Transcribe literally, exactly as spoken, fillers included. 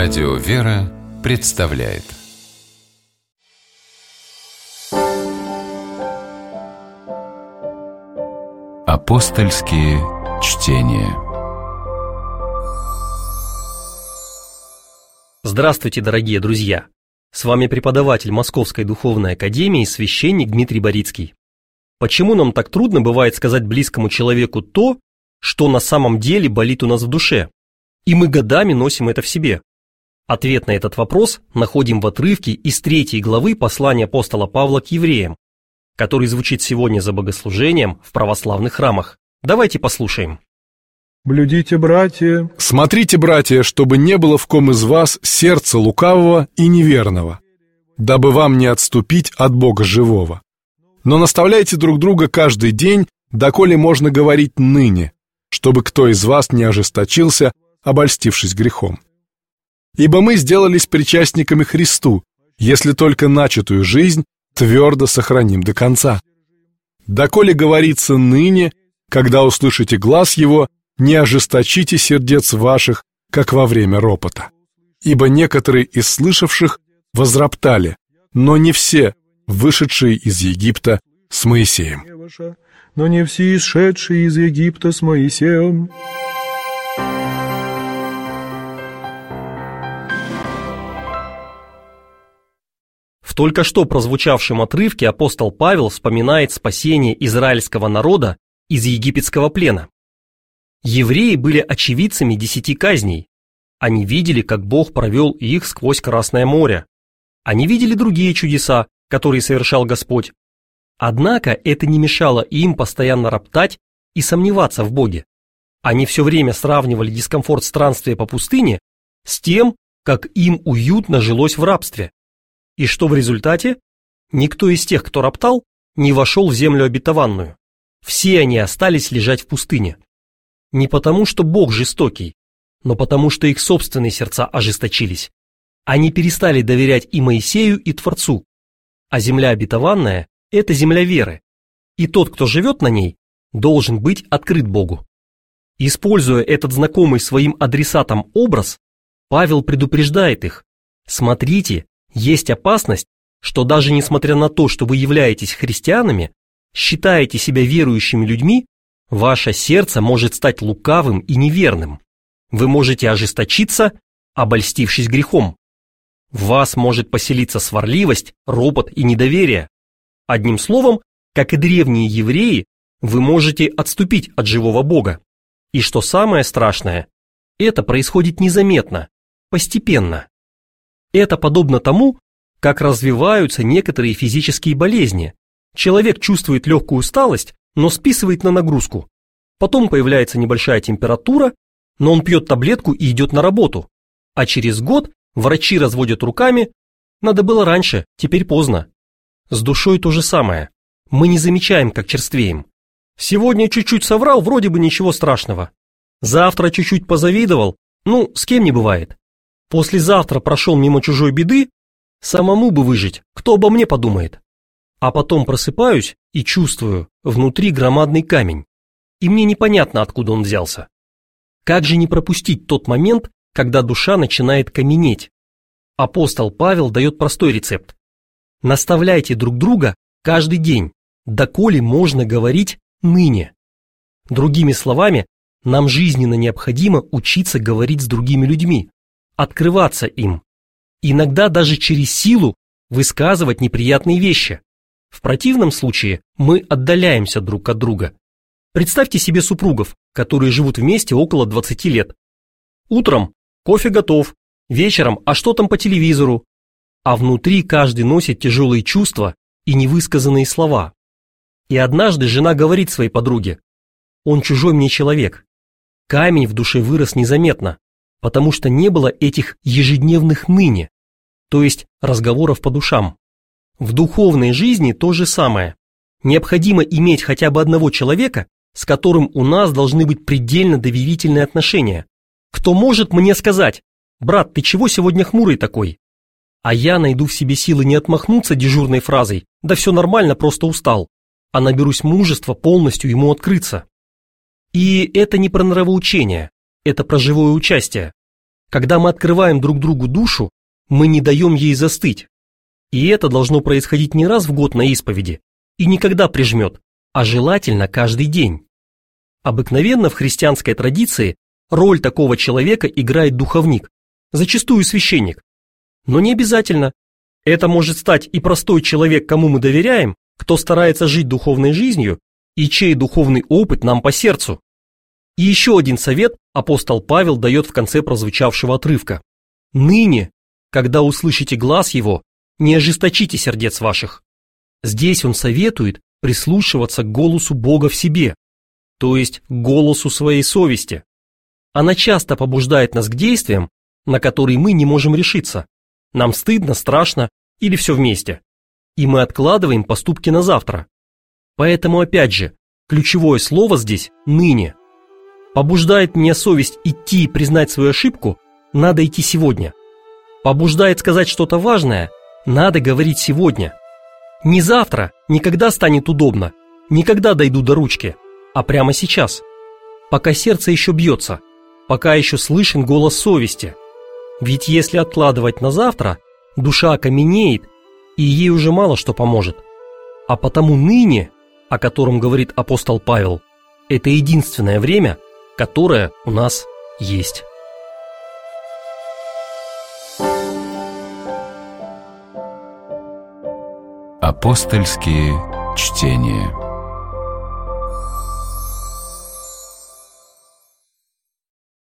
Радио «Вера» представляет Апостольские чтения. Здравствуйте, дорогие друзья! С вами преподаватель Московской Духовной Академии, священник Дмитрий Борицкий. Почему нам так трудно бывает сказать близкому человеку то, что на самом деле болит у нас в душе, и мы годами носим это в себе? Ответ на этот вопрос находим в отрывке из третьей главы послания апостола Павла к евреям, который звучит сегодня за богослужением в православных храмах. Давайте послушаем. «Блюдите, братья, Смотрите, братья, чтобы не было в ком из вас сердца лукавого и неверного, дабы вам не отступить от Бога живого. Но наставляйте друг друга каждый день, доколе можно говорить ныне, чтобы кто из вас не ожесточился, обольстившись грехом. Ибо мы сделались причастниками Христу, если только начатую жизнь твердо сохраним до конца. Доколе говорится ныне, когда услышите глас Его, не ожесточите сердец ваших, как во время ропота. Ибо некоторые из слышавших возроптали, но не все, вышедшие из Египта с Моисеем». но не все исшедшие из Египта с Моисеем. В только что прозвучавшем отрывке апостол Павел вспоминает спасение израильского народа из египетского плена. Евреи были очевидцами десяти казней. Они видели, как Бог провел их сквозь Красное море. Они видели другие чудеса, которые совершал Господь. Однако это не мешало им постоянно роптать и сомневаться в Боге. Они все время сравнивали дискомфорт странствия по пустыне с тем, как им уютно жилось в рабстве. И что в результате? Никто из тех, кто роптал, не вошел в землю обетованную. Все они остались лежать в пустыне. Не потому, что Бог жестокий, но потому, что их собственные сердца ожесточились. Они перестали доверять и Моисею, и Творцу. А земля обетованная – это земля веры. И тот, кто живет на ней, должен быть открыт Богу. Используя этот знакомый своим адресатам образ, Павел предупреждает их: смотрите, есть опасность, что даже несмотря на то, что вы являетесь христианами, считаете себя верующими людьми, ваше сердце может стать лукавым и неверным. Вы можете ожесточиться, обольстившись грехом. В вас может поселиться сварливость, ропот и недоверие. Одним словом, как и древние евреи, вы можете отступить от живого Бога. И что самое страшное, это происходит незаметно, постепенно. Это подобно тому, как развиваются некоторые физические болезни. Человек чувствует легкую усталость, но списывает на нагрузку. Потом появляется небольшая температура, но он пьет таблетку и идет на работу. А через год врачи разводят руками: надо было раньше, теперь поздно. С душой то же самое. Мы не замечаем, как черствеем. Сегодня чуть-чуть соврал, вроде бы ничего страшного. Завтра чуть-чуть позавидовал, ну, с кем не бывает. Послезавтра прошел мимо чужой беды, самому бы выжить, кто обо мне подумает. А потом просыпаюсь и чувствую внутри громадный камень, и мне непонятно, откуда он взялся. Как же не пропустить тот момент, когда душа начинает каменеть? Апостол Павел дает простой рецепт. Наставляйте друг друга каждый день, доколе можно говорить ныне. Другими словами, нам жизненно необходимо учиться говорить с другими людьми, открываться им, иногда даже через силу высказывать неприятные вещи. В противном случае мы отдаляемся друг от друга. Представьте себе супругов, которые живут вместе около двадцати лет. Утром кофе готов, вечером а что там по телевизору, а внутри каждый носит тяжелые чувства и невысказанные слова. И однажды жена говорит своей подруге: «Он чужой мне человек». Камень в душе вырос незаметно, потому что не было этих ежедневных ныне, то есть разговоров по душам. В духовной жизни то же самое. Необходимо иметь хотя бы одного человека, с которым у нас должны быть предельно доверительные отношения. Кто может мне сказать: «Брат, ты чего сегодня хмурый такой?» А я найду в себе силы не отмахнуться дежурной фразой: «Да все нормально, просто устал», а наберусь мужества полностью ему открыться. И это не про нравоучение, это про живое участие. Когда мы открываем друг другу душу, мы не даем ей застыть. И это должно происходить не раз в год на исповеди, и никогда прижмет, а желательно каждый день. Обыкновенно в христианской традиции роль такого человека играет духовник, зачастую священник. Но не обязательно. Это может стать и простой человек, кому мы доверяем, кто старается жить духовной жизнью и чей духовный опыт нам по сердцу. И еще один совет апостол Павел дает в конце прозвучавшего отрывка. «Ныне, когда услышите глас его, не ожесточите сердец ваших». Здесь он советует прислушиваться к голосу Бога в себе, то есть к голосу своей совести. Она часто побуждает нас к действиям, на которые мы не можем решиться. Нам стыдно, страшно или все вместе. И мы откладываем поступки на завтра. Поэтому опять же, ключевое слово здесь «ныне». Побуждает меня совесть идти и признать свою ошибку, надо идти сегодня. Побуждает сказать что-то важное, надо говорить сегодня. Не завтра, никогда станет удобно, никогда дойду до ручки, а прямо сейчас. Пока сердце еще бьется, пока еще слышен голос совести. Ведь если откладывать на завтра, душа окаменеет, и ей уже мало что поможет. А потому ныне, о котором говорит апостол Павел, это единственное время, которое у нас есть. Апостольские чтения.